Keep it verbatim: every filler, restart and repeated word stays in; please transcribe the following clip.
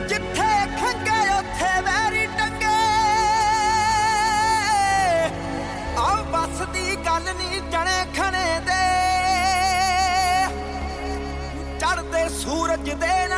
ਜਿੱਥੇ ਖੰਗੇ ਉੱਥੇ ਵੈਰੀ ਟੰਗੇ ਆ ਬਸ ਦੀ ਗੱਲ ਨੀ ਜਣੇ ਖਣੇ ਦੇ ਚੜ੍ਹਦੇ ਸੂਰਜ ਦੇ